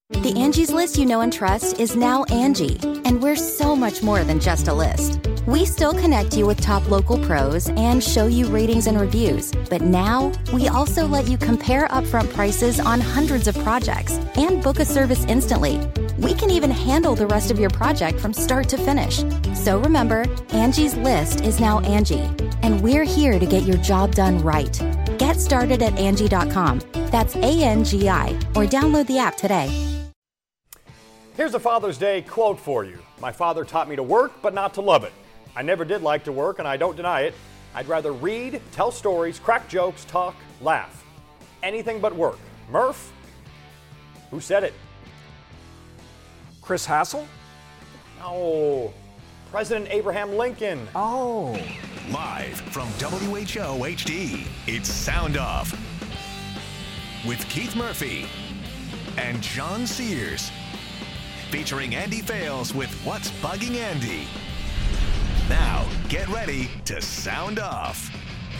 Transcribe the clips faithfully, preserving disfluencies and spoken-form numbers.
The Angie's List you know and trust is now Angie, and we're so much more than just a list. We still connect you with top local pros and show you ratings and reviews, but now we also let you compare upfront prices on hundreds of projects and book a service instantly. We can even handle the rest of your project from start to finish. So remember, Angie's List is now Angie, and we're here to get your job done right. Get started at Angie dot com. That's A N G I, or download the app today. Here's a Father's Day quote for you. My father taught me to work, but not to love it. I never did like to work, and I don't deny it. I'd rather read, tell stories, crack jokes, talk, laugh. Anything but work. Murph? Who said it? Chris Hassel? No. President Abraham Lincoln. Oh. Live from W H O H D, it's Sound Off with Keith Murphy and John Sears. Featuring Andy Fales with What's Bugging Andy. Now, get ready to sound off.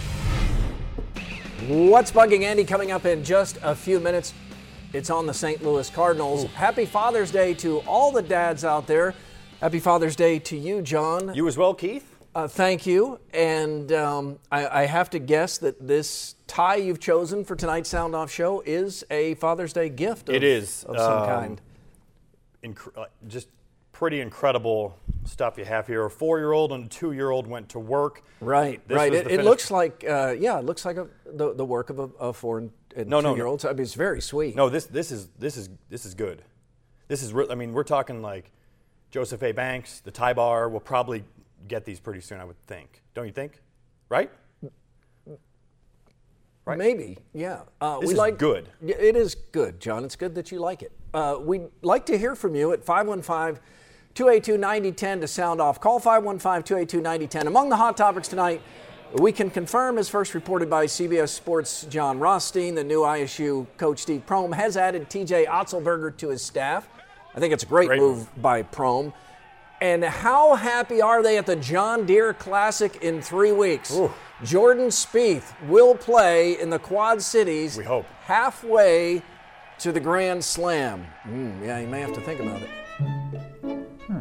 What's Bugging Andy coming up in just a few minutes. It's on the Saint Louis Cardinals. Ooh. Happy Father's Day to all the dads out there. Happy Father's Day to you, John. You as well, Keith. Uh, thank you. And um, I, I have to guess that this tie you've chosen for tonight's Sound Off show is a Father's Day gift of, it is. of some um, kind. Inc- just pretty incredible stuff you have here. A four-year-old and a two-year-old went to work. Right, this right. It, it looks like, uh, yeah, it looks like a, the the work of a, a four and, and no, two-year-old. No, no. I mean, it's very sweet. No, this this is this is this is good. This is. Re- I mean, we're talking like Joseph A. Banks, the Tie Bar. Will probably get these pretty soon, I would think. Don't you think? Right? Right. Maybe, yeah. Uh, this we is like, good. It is good, John. It's good that you like it. Uh, we'd like to hear from you at five one five, two eight two, nine zero one zero to sound off. Call five one five, two eight two, nine zero one zero. Among the hot topics tonight, we can confirm, as first reported by C B S Sports' John Rothstein, the new I S U coach Steve Prohm has added T J Otzelberger to his staff. I think it's a great, great move, move by Prohm. And how happy are they at the John Deere Classic in three weeks? Ooh. Jordan Spieth will play in the Quad Cities. We hope. Halfway to the Grand Slam. Mm, yeah, you may have to think about it. Hmm.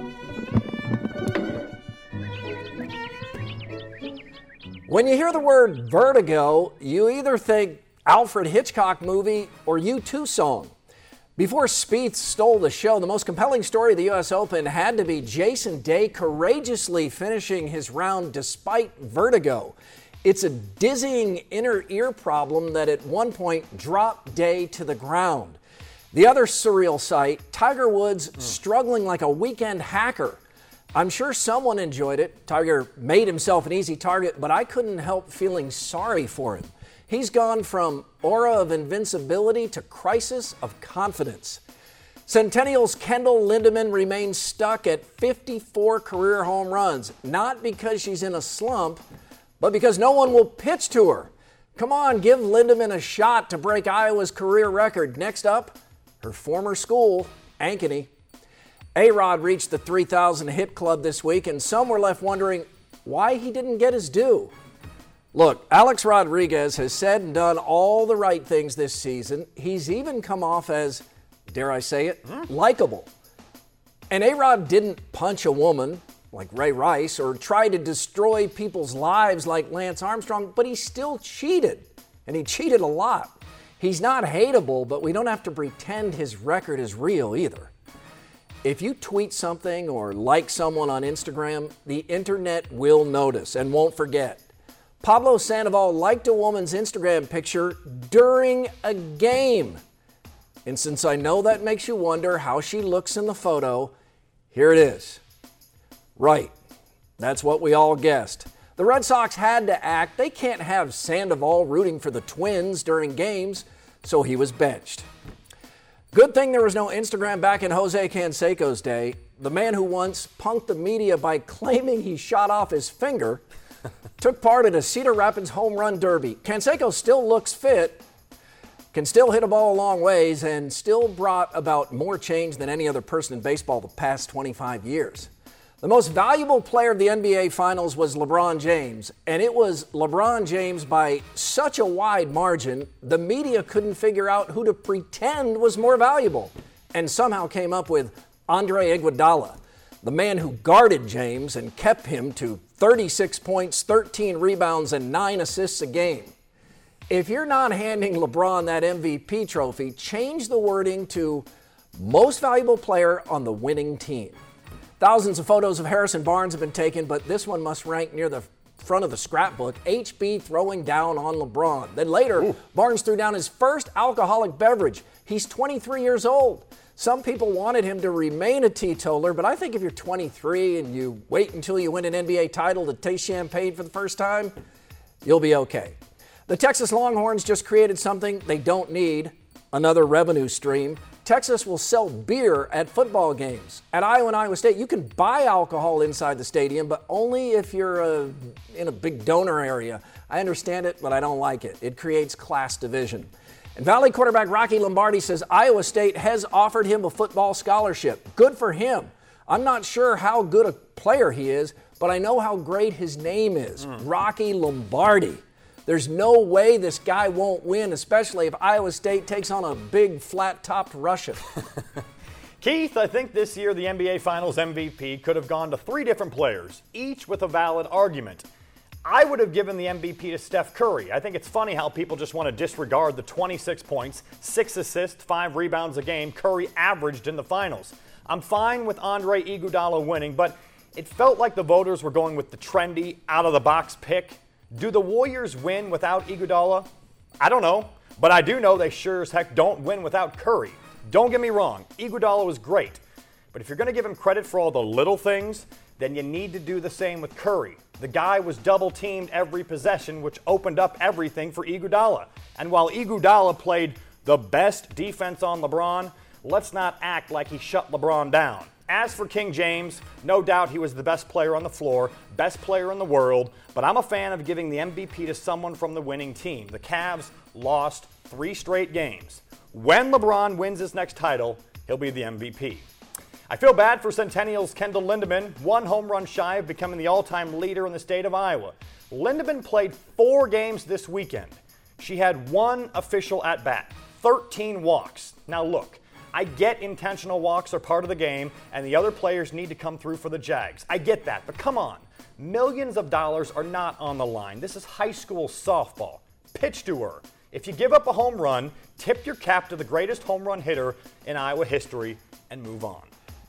When you hear the word vertigo, you either think Alfred Hitchcock movie or U two song. Before Spieth stole the show, the most compelling story of the U S Open had to be Jason Day courageously finishing his round despite vertigo. It's a dizzying inner ear problem that at one point dropped Day to the ground. The other surreal sight, Tiger Woods mm. struggling like a weekend hacker. I'm sure someone enjoyed it. Tiger made himself an easy target, but I couldn't help feeling sorry for him. He's gone from aura of invincibility to crisis of confidence. Centennial's Kendall Lindemann remains stuck at fifty-four career home runs, not because she's in a slump, but because no one will pitch to her. Come on, give Lindemann a shot to break Iowa's career record. Next up, her former school, Ankeny. A-Rod reached the three thousand hit club this week, and some were left wondering why he didn't get his due. Look, Alex Rodriguez has said and done all the right things this season. He's even come off as, dare I say it, mm. likable. And A-Rod didn't punch a woman like Ray Rice or try to destroy people's lives like Lance Armstrong, but he still cheated, and he cheated a lot. He's not hateable, but we don't have to pretend his record is real either. If you tweet something or like someone on Instagram, the internet will notice and won't forget. Pablo Sandoval liked a woman's Instagram picture during a game. And since I know that makes you wonder how she looks in the photo, here it is. Right. That's what we all guessed. The Red Sox had to act. They can't have Sandoval rooting for the Twins during games, so he was benched. Good thing there was no Instagram back in Jose Canseco's day. The man who once punked the media by claiming he shot off his finger took part in a Cedar Rapids home run derby. Canseco still looks fit, can still hit a ball a long ways, and still brought about more change than any other person in baseball the past twenty-five years. The most valuable player of the N B A Finals was LeBron James, and it was LeBron James by such a wide margin, the media couldn't figure out who to pretend was more valuable. and somehow came up with Andre Iguodala, the man who guarded James and kept him to thirty-six points, thirteen rebounds, and nine assists a game. If you're not handing LeBron that M V P trophy, change the wording to most valuable player on the winning team. Thousands of photos of Harrison Barnes have been taken, but this one must rank near the front of the scrapbook. H B throwing down on LeBron. Then later, Ooh. Barnes threw down his first alcoholic beverage. He's twenty-three years old. Some people wanted him to remain a teetotaler, but I think if you're twenty-three and you wait until you win an N B A title to taste champagne for the first time, you'll be okay. The Texas Longhorns just created something they don't need, another revenue stream. Texas will sell beer at football games. At Iowa and Iowa State, you can buy alcohol inside the stadium, but only if you're uh, in a big donor area. I understand it, but I don't like it. It creates class division. And Valley quarterback Rocky Lombardi says Iowa State has offered him a football scholarship. Good for him. I'm not sure how good a player he is, but I know how great his name is, mm. Rocky Lombardi. There's no way this guy won't win, especially if Iowa State takes on a big, flat-topped Russian. Keith, I think this year the N B A Finals M V P could have gone to three different players, each with a valid argument. I would have given the M V P to Steph Curry. I think it's funny how people just want to disregard the twenty-six points, six assists, five rebounds a game Curry averaged in the finals. I'm fine with Andre Iguodala winning, but it felt like the voters were going with the trendy, out-of-the-box pick. Do the Warriors win without Iguodala? I don't know, but I do know they sure as heck don't win without Curry. Don't get me wrong, Iguodala was great, but if you're going to give him credit for all the little things, then you need to do the same with Curry. The guy was double-teamed every possession, which opened up everything for Iguodala. And while Iguodala played the best defense on LeBron, let's not act like he shut LeBron down. As for King James, no doubt he was the best player on the floor, best player in the world, but I'm a fan of giving the M V P to someone from the winning team. The Cavs lost three straight games. When LeBron wins his next title, he'll be the M V P. I feel bad for Centennial's Kendall Lindemann, one home run shy of becoming the all-time leader in the state of Iowa. Lindemann played four games this weekend. She had one official at-bat, thirteen walks. Now look, I get intentional walks are part of the game, and the other players need to come through for the Jags. I get that, but come on. Millions of dollars are not on the line. This is high school softball. Pitch to her. If you give up a home run, tip your cap to the greatest home run hitter in Iowa history and move on.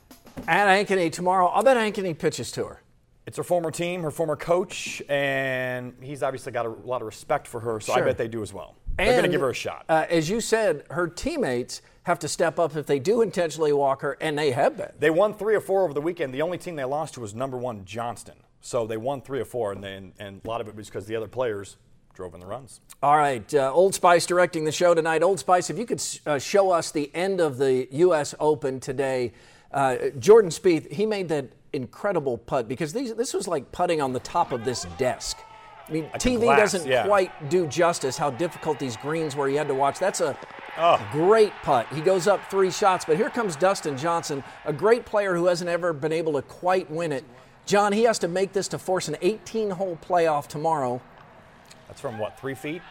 And Ankeny tomorrow, I'll bet Ankeny pitches to her. It's her former team, her former coach, and he's obviously got a lot of respect for her, so sure. I bet they do as well. And, They're going to give her a shot. Uh, as you said, her teammates have to step up if they do intentionally walk her, and they have been. They won three or four over the weekend. The only team they lost to was number one Johnston. So they won three or four, and, they, and, and a lot of it was because the other players drove in the runs. All right, uh, Old Spice directing the show tonight. Old Spice, if you could uh, show us the end of the U S Open today. Uh, Jordan Spieth, he made that incredible putt because these, this was like putting on the top of this desk. I mean, like T V glass, doesn't yeah. quite do justice how difficult these greens were you had to watch. That's a oh. great putt. He goes up three shots, but here comes Dustin Johnson, a great player who hasn't ever been able to quite win it. John, he has to make this to force an eighteen-hole playoff tomorrow. That's from what, three feet?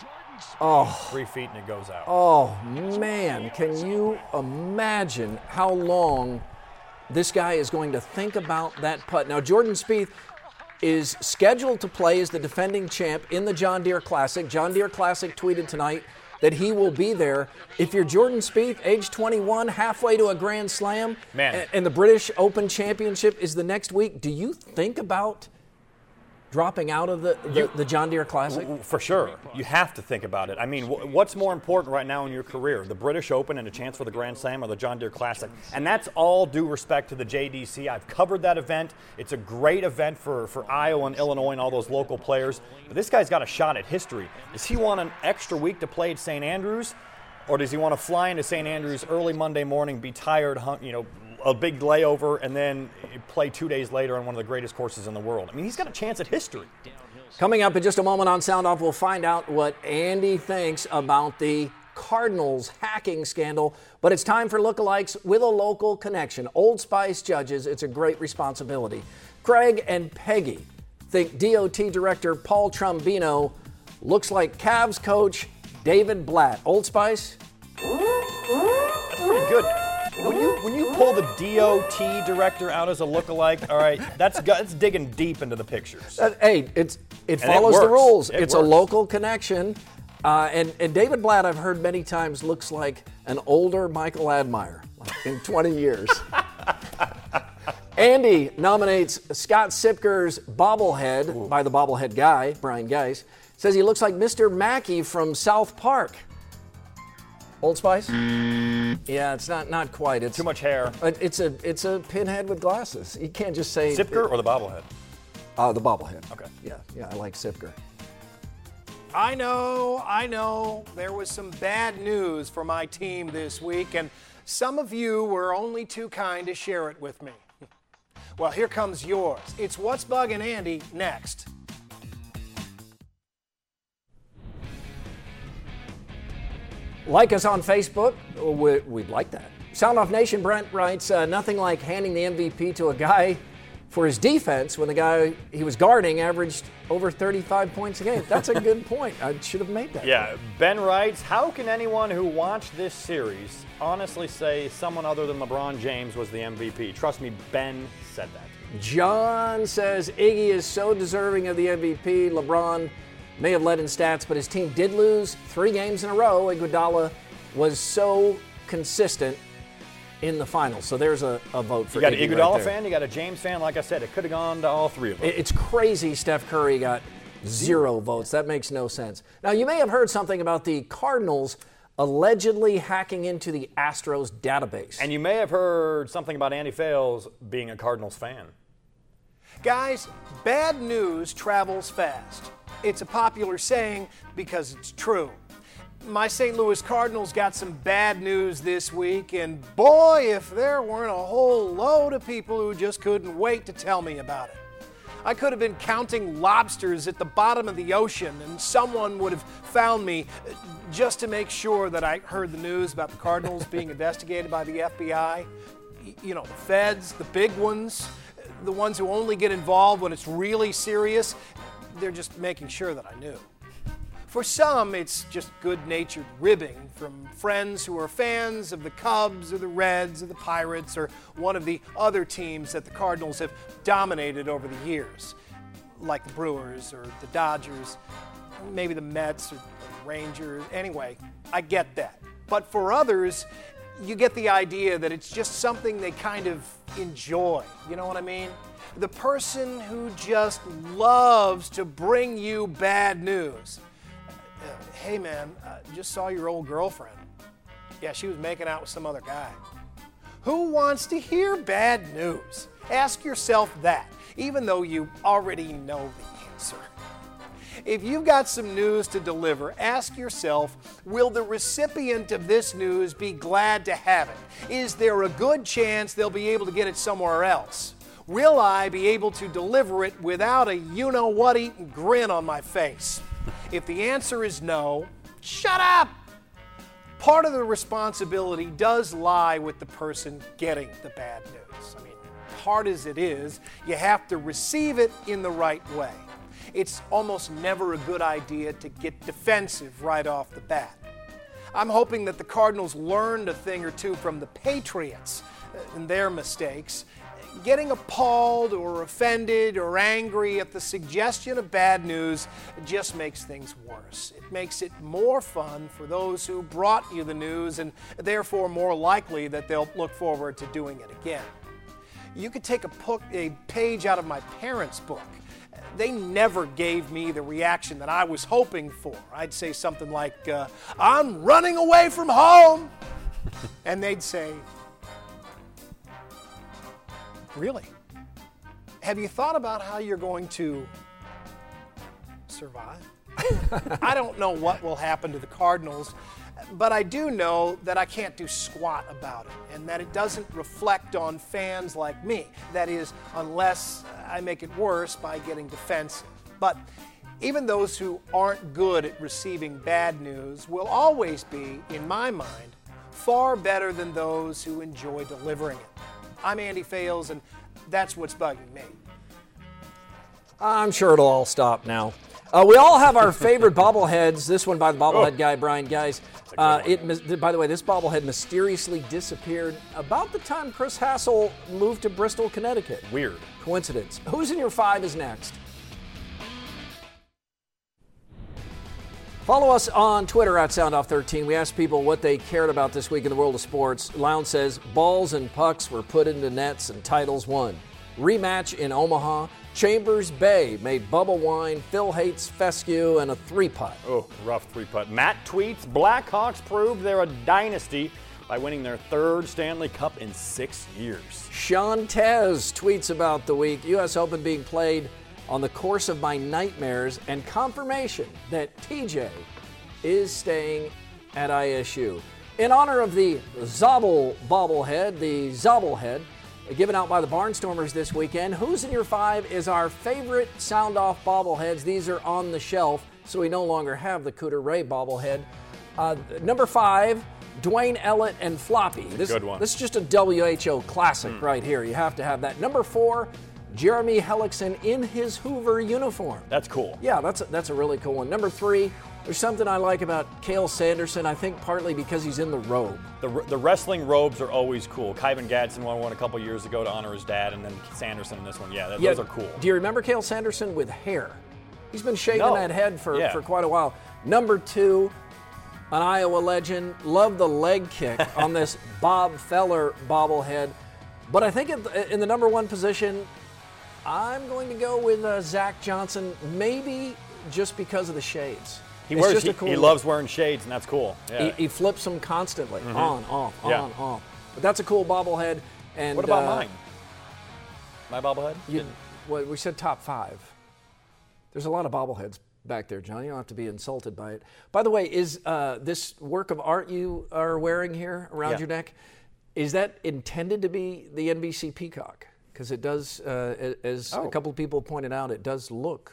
Oh. Three feet and it goes out. Oh, man. Can you imagine how long this guy is going to think about that putt? Now, Jordan Spieth is scheduled to play as the defending champ in the John Deere Classic. John Deere Classic tweeted tonight that he will be there. If you're Jordan Spieth, age twenty-one, halfway to a Grand Slam, Man. and the British Open Championship is the next week, do you think about dropping out of the, the, you, the John Deere Classic? For sure. You have to think about it. I mean, w- what's more important right now in your career, the British Open and a chance for the Grand Slam or the John Deere Classic? And that's all due respect to the J D C. I've covered that event. It's a great event for, for Iowa and Illinois and all those local players. But this guy's got a shot at history. Does he want an extra week to play at Saint Andrews? Or does he want to fly into Saint Andrews early Monday morning, be tired, you know, a big layover, and then play two days later on one of the greatest courses in the world? I mean, he's got a chance at history. Coming up in just a moment on Sound Off, we'll find out what Andy thinks about the Cardinals hacking scandal. But it's time for lookalikes with a local connection. Old Spice judges, it's a great responsibility. Craig and Peggy think D O T Director Paul Trombino looks like Cavs coach David Blatt. Old Spice? That's pretty good. When you when you pull the D O T director out as a lookalike, all right, that's that's digging deep into the pictures. Uh, hey, it's it And follows it the works. rules. It it's a works. local connection, uh, and and David Blatt, I've heard many times, looks like an older Michael Admire like in twenty years. Andy nominates Scott Sipker's bobblehead Ooh. by the bobblehead guy, Brian Geis. Says he looks like Mister Mackey from South Park. Old Spice? Yeah, it's not not quite. It's too much hair. It's a it's a pinhead with glasses. You can't just say Sipker it, or the bobblehead? Uh, the bobblehead. Okay. Yeah, yeah, I like Sipker. I know, I know. There was some bad news for my team this week, and some of you were only too kind to share it with me. Well, here comes yours. It's What's Bugging Andy next. Like us on Facebook. We'd like that. Sound Off Nation Brent writes, uh, nothing like handing the M V P to a guy for his defense when the guy he was guarding averaged over thirty-five points a game. That's a good point. I should have made that. Yeah, point. Ben writes, how can anyone who watched this series honestly say someone other than LeBron James was the M V P? Trust me, Ben said that. John says Iggy is so deserving of the M V P. LeBron may have led in stats, but his team did lose three games in a row. Iguodala was so consistent in the finals. So there's a, a vote for You got Iggy an Iguodala right there. fan, you got a James fan. Like I said, it could have gone to all three of them. It's crazy Steph Curry got zero votes. That makes no sense. Now, you may have heard something about the Cardinals allegedly hacking into the Astros database. And you may have heard something about Andy Fales being a Cardinals fan. Guys, bad news travels fast. It's a popular saying because it's true. My Saint Louis Cardinals got some bad news this week, and boy, if there weren't a whole load of people who just couldn't wait to tell me about it. I could have been counting lobsters at the bottom of the ocean, and someone would have found me just to make sure that I heard the news about the Cardinals being investigated by the F B I. You know, the feds, the big ones, the ones who only get involved when it's really serious. They're just making sure that I knew. For some, it's just good-natured ribbing from friends who are fans of the Cubs or the Reds or the Pirates or one of the other teams that the Cardinals have dominated over the years, like the Brewers or the Dodgers, maybe the Mets or the Rangers. Anyway, I get that. But for others, you get the idea that it's just something they kind of enjoy. You know what I mean? The person who just loves to bring you bad news. Uh, hey man, uh, just saw your old girlfriend. Yeah, she was making out with some other guy. Who wants to hear bad news? Ask yourself that, even though you already know the answer. If you've got some news to deliver, ask yourself, will the recipient of this news be glad to have it? Is there a good chance they'll be able to get it somewhere else? Will I be able to deliver it without a you-know-what-eating grin on my face? If the answer is no, shut up! Part of the responsibility does lie with the person getting the bad news. I mean, hard as it is, you have to receive it in the right way. It's almost never a good idea to get defensive right off the bat. I'm hoping that the Cardinals learned a thing or two from the Patriots and their mistakes. Getting appalled or offended or angry at the suggestion of bad news just makes things worse. It makes it more fun for those who brought you the news and therefore more likely that they'll look forward to doing it again. You could take a, book, a page out of my parents' book. They never gave me the reaction that I was hoping for. I'd say something like, uh, I'm running away from home. And they'd say, really? Have you thought about how you're going to survive? I don't know what will happen to the Cardinals, but I do know that I can't do squat about it and that it doesn't reflect on fans like me. That is, unless I make it worse by getting defensive. But even those who aren't good at receiving bad news will always be, in my mind, far better than those who enjoy delivering it. I'm Andy Fales, and that's what's bugging me. I'm sure it'll all stop now. Uh, we all have our favorite bobbleheads. This one by the bobblehead oh. guy, Brian Guys. Uh, it, by the way, this bobblehead mysteriously disappeared about the time Chris Hassel moved to Bristol, Connecticut. Weird. Coincidence. Who's in your five is next. Follow us on Twitter at Sound Off thirteen. We asked people what they cared about this week in the world of sports. Lounge says balls and pucks were put into nets and titles won. Rematch in Omaha. Chambers Bay made Bubba whine. Phil hates fescue and a three-putt. Oh, rough three-putt. Matt tweets, Blackhawks proved they're a dynasty by winning their third Stanley Cup in six years. Sean Tez tweets about the week. U S Open being played on the course of my nightmares and confirmation that T J is staying at I S U. In honor of the Zobble bobblehead, the Zobblehead, given out by the Barnstormers this weekend, who's in your five is our favorite Sound Off bobbleheads. These are on the shelf, so we no longer have the Cooter Ray bobblehead. Uh, number five, Dwayne Ellett and Floppy. This, good one. This is just a W H O classic mm. right here. You have to have that. Number four, Jeremy Hellickson in his Hoover uniform. That's cool. Yeah, that's a, that's a really cool one. Number three, there's something I like about Cale Sanderson, I think partly because he's in the robe. The, the wrestling robes are always cool. Kyvan Gadsden won one a couple years ago to honor his dad, and then Sanderson in this one. Yeah, that, yeah, those are cool. Do you remember Cale Sanderson with hair? He's been shaving no. that head for, yeah. for quite a while. Number two, an Iowa legend. Love the leg kick on this Bob Feller bobblehead. But I think in the number one position, I'm going to go with uh, Zach Johnson, maybe just because of the shades. He it's wears. just He, a cool he look. loves wearing shades, and that's cool. Yeah. He, he flips them constantly, mm-hmm. on, off, yeah. on, off. But that's a cool bobblehead. And what about uh, mine? My bobblehead? You, well, we said top five. There's a lot of bobbleheads back there, John. You don't have to be insulted by it. By the way, is uh, this work of art you are wearing here around yeah. your neck, is that intended to be the N B C Peacock? Because it does, uh, as oh. a couple of people pointed out, it does look.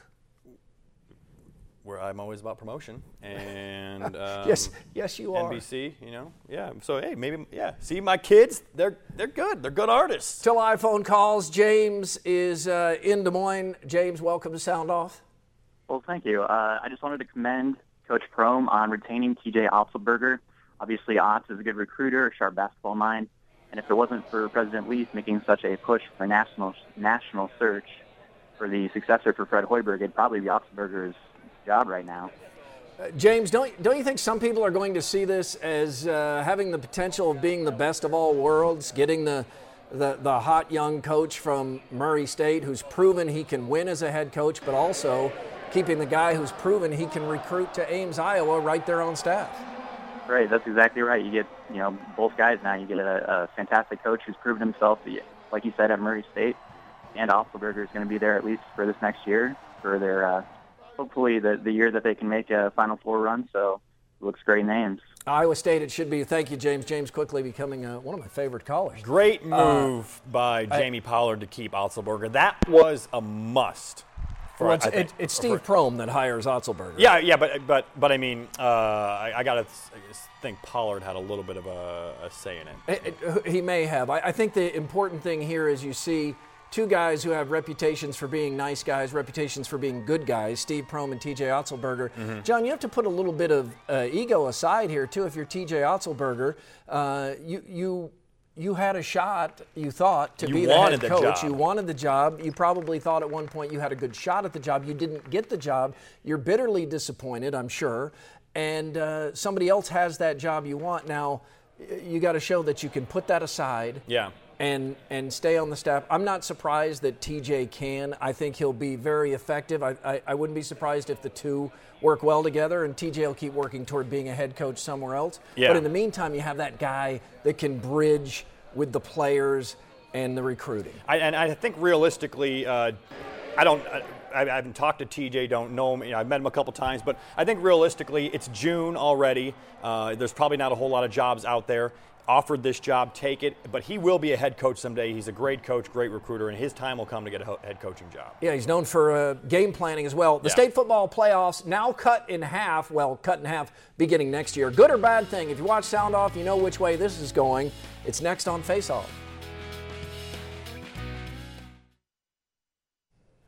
Where I'm always about promotion, and um, yes, yes, you are. N B C, you know, yeah. So hey, maybe, yeah. See, my kids, they're they're good. They're good artists. Till iPhone calls, James is uh, in Des Moines. James, welcome to Sound Off. Well, thank you. Uh, I just wanted to commend Coach Prohm on retaining T J Otzelberger. Obviously, Otz is a good recruiter, a sharp basketball mind, and if it wasn't for President Leaf making such a push for national national search for the successor for Fred Hoiberg, it'd probably be Otzelberger's job right now. Uh, James, don't don't you think some people are going to see this as uh, having the potential of being the best of all worlds, getting the, the the hot young coach from Murray State who's proven he can win as a head coach, but also keeping the guy who's proven he can recruit to Ames, Iowa, right there on staff? Right, that's exactly right. You get you know both guys now. You get a, a fantastic coach who's proven himself, like you said, at Murray State, and Otzelberger is going to be there at least for this next year for their. Uh, Hopefully the, the year that they can make a Final Four run, so it looks great names. Iowa State, it should be. Thank you, James. James quickly becoming uh, one of my favorite callers. Great move uh, by Jamie I, Pollard to keep Otzelberger. That was a must. For, well, it's, I think, it, it's Steve for, Prohm that hires Otzelberger. Yeah, yeah, but but but I mean, uh, I, I got to think Pollard had a little bit of a, a say in it. it, it he may have. I, I think the important thing here is you see two guys who have reputations for being nice guys, reputations for being good guys, Steve Prohm and T J Otzelberger. Mm-hmm. John, you have to put a little bit of uh, ego aside here, too. If you're T J Otzelberger, uh, you you you had a shot, you thought, to you be the head the coach. Job. You wanted the job. You probably thought at one point you had a good shot at the job. You didn't get the job. You're bitterly disappointed, I'm sure. And uh, somebody else has that job you want. Now, you got to show that you can put that aside. Yeah. And and stay on the staff. I'm not surprised that T J can. I think he'll be very effective. I, I, I wouldn't be surprised if the two work well together, and T J will keep working toward being a head coach somewhere else. Yeah. But in the meantime, you have that guy that can bridge with the players and the recruiting. I, and I think realistically, uh, I don't. I, I haven't talked to T J, don't know him. You know, I've met him a couple times, but I think realistically, it's June already. Uh, there's probably not a whole lot of jobs out there. Offered this job, take it, but he will be a head coach someday. He's a great coach, great recruiter, and his time will come to get a head coaching job. Yeah, he's known for uh, game planning as well. The yeah. state football playoffs now cut in half, well, cut in half beginning next year. Good or bad thing, if you watch Sound Off, you know which way this is going. It's next on Face Off.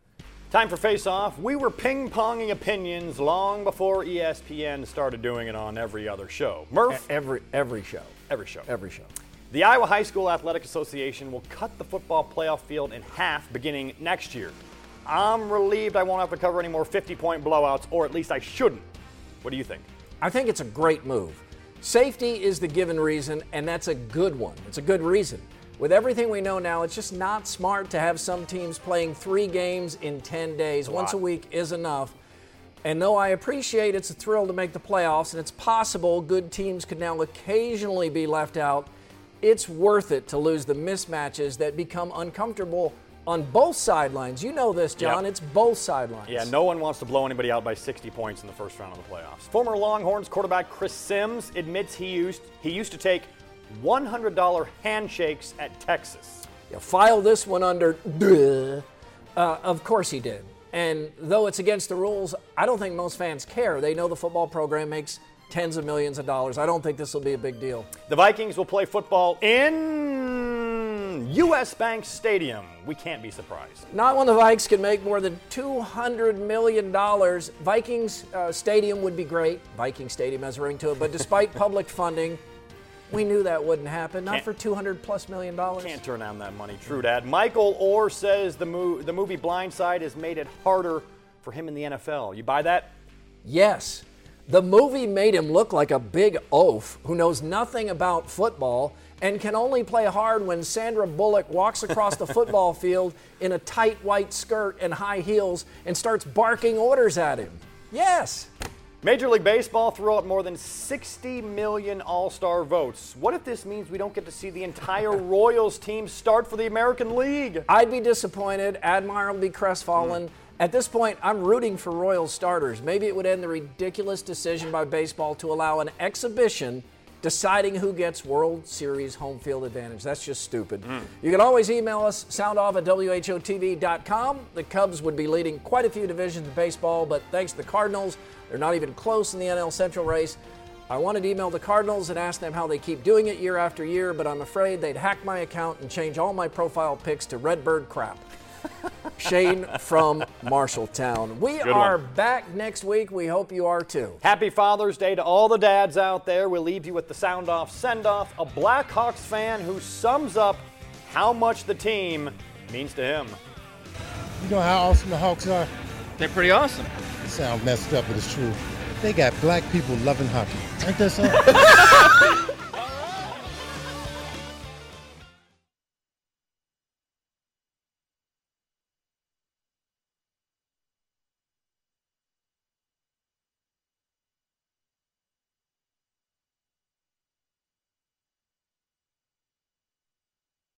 Time for Face Off. We were ping-ponging opinions long before E S P N started doing it on every other show. Murph? Every every show. Every show. Every show. The Iowa High School Athletic Association will cut the football playoff field in half beginning next year. I'm relieved I won't have to cover any more fifty-point blowouts, or at least I shouldn't. What do you think? I think it's a great move. Safety is the given reason, and that's a good one. It's a good reason. With everything we know now, it's just not smart to have some teams playing three games in ten days. Once a week is enough. And though I appreciate it's a thrill to make the playoffs, and it's possible good teams could now occasionally be left out, it's worth it to lose the mismatches that become uncomfortable on both sidelines. You know this, John. Yep. It's both sidelines. Yeah, no one wants to blow anybody out by sixty points in the first round of the playoffs. Former Longhorns quarterback Chris Sims admits he used he used to take one hundred dollars handshakes at Texas. Yeah, file this one under duh. Uh, of course he did. And though it's against the rules, I don't think most fans care. They know the football program makes tens of millions of dollars. I don't think this will be a big deal. The Vikings will play football in U S Bank Stadium. We can't be surprised. Not when the Vikes can make more than two hundred million dollars. Vikings uh, Stadium would be great. Viking Stadium has a ring to it. But despite public funding, we knew that wouldn't happen. Not Can't, for two hundred plus million dollars. Can't turn down that money. True, Dad. Michael Orr says the, mo- the movie Blindside has made it harder for him in the N F L. You buy that? Yes. The movie made him look like a big oaf who knows nothing about football and can only play hard when Sandra Bullock walks across the football field in a tight white skirt and high heels and starts barking orders at him. Yes. Major League Baseball threw out more than sixty million All-Star votes. What if this means we don't get to see the entire Royals team start for the American League? I'd be disappointed. Admire will be crestfallen. Mm. At this point, I'm rooting for Royals starters. Maybe it would end the ridiculous decision by baseball to allow an exhibition deciding who gets World Series home field advantage. That's just stupid. Mm. You can always email us, soundoff at W H O T V dot com. The Cubs would be leading quite a few divisions in baseball, but thanks to the Cardinals, they're not even close in the N L Central race. I wanted to email the Cardinals and ask them how they keep doing it year after year, but I'm afraid they'd hack my account and change all my profile pics to Redbird crap. Shane from Marshalltown. We Good are one. back next week. We hope you are too. Happy Father's Day to all the dads out there. We'll leave you with the Sound Off Send Off, a Blackhawks fan who sums up how much the team means to him. You know how awesome the Hawks are? They're pretty awesome. It sounds messed up, but it's true. They got black people loving hockey. Ain't that so?